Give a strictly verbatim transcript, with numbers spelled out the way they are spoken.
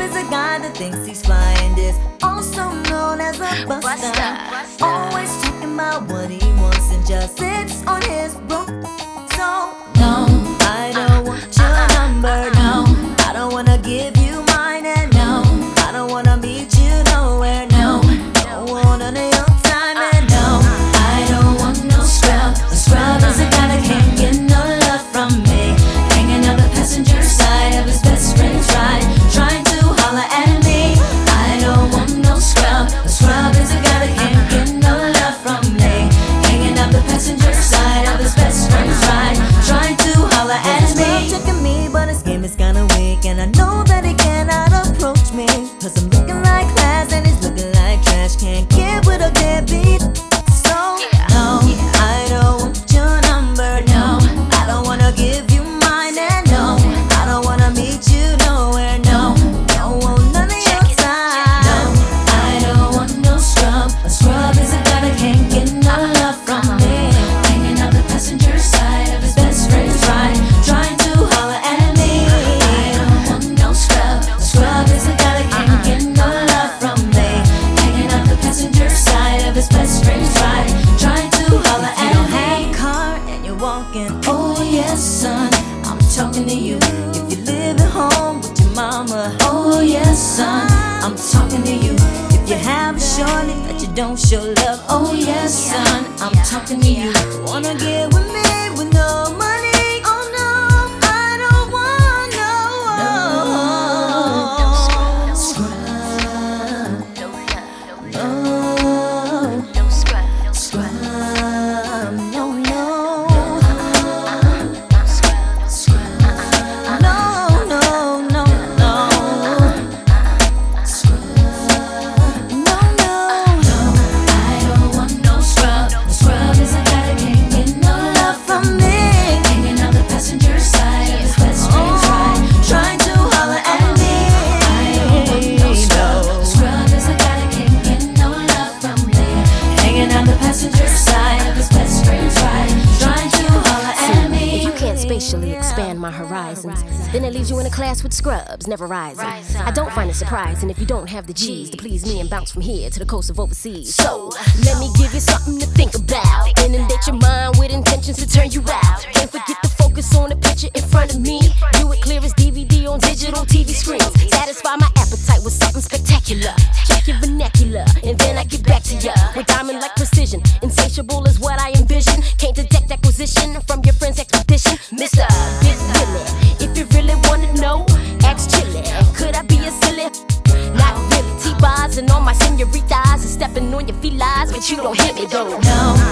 is a guy that thinks he's flying this, also known as a buster. Always talking about what he wants and just sits on his broke. So no, I don't want your number. No, I don't wanna give you mine. And no, I don't wanna meet you nowhere. No, don't want none of your time. And no, I don't want no scrub. A scrub is a guy that can't get no love from me, hanging on the passenger side of his best friend's ride, trying to holler at me. I don't want no scrub. A scrub is a guy that can't get no love from me, hanging up the passenger side of his best friend's ride, trying to holler at me. Checking me, but his game is kinda weak, and I know that he cannot approach me, cause I'm looking like class and he's looking like trash. Can't get with a deadbeat. So no, I don't want your number. No, I don't wanna give you mine. And no, I don't wanna meet you nowhere. No, don't want none of your time. No, I don't want no scrub. A scrub is a guy that can't get no love from me, hanging out the passenger side of his best friend's ride, trying to holler at me. I don't want no scrub. A scrub is a guy that can't get no love from me, hanging out the passenger side of his best friend's ride, trying to holler at me. You don't have a car and you're walking. Oh yes, son, I'm talking to you. If you live at home with your mama. Oh yes, son, I'm talking to you. If you have a shorty that you don't show love. Oh yes, son, I'm talking to you. Wanna get with me with no money? Oh no, I don't want no, no scrub. No scrub. No, no. Scrub. No, no, no, no. Scrub. No, no. No, I don't want no scrub. A scrub is a guy that can't get no love from me, hanging on the passenger side of his best friend's ride, trying to holler at me. I don't want no scrub. A scrub is a guy that can't get no love from me, hanging on the passenger side of his best friend's ride, trying to holler at me. If you can't spatially expand my horizons, then it leaves you in a class with scrubs, never rising. I don't find it surprising if you don't have the G's to please me and bounce from here to the coast of overseas. So, let me give you something to think about. Inundate your mind with intentions to turn you out. Can't forget to focus on the picture in front of me. View it clear as D V D on digital T V screens. Satisfy my appetite with something spectacular. Check your vernacular, and then I get back to ya with diamond-like precision. Insatiable is what I envision. Can't detect acquisition from your friend's expedition. Mister Get Willy, if you really wanna know, ask Chili. Could I be a silly? Not really. T-bars and all my senoritas and stepping on your felines, but you don't hit me though. No,